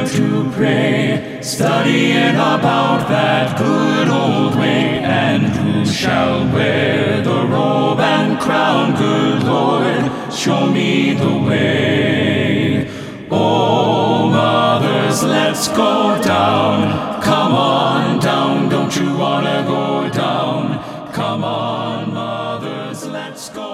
to pray, studying about that good old way. And who shall wear the robe and crown? Good Lord, show me the way. Oh, mothers, let's go down. Come on down, don't you wanna go down? Come on, mothers, let's go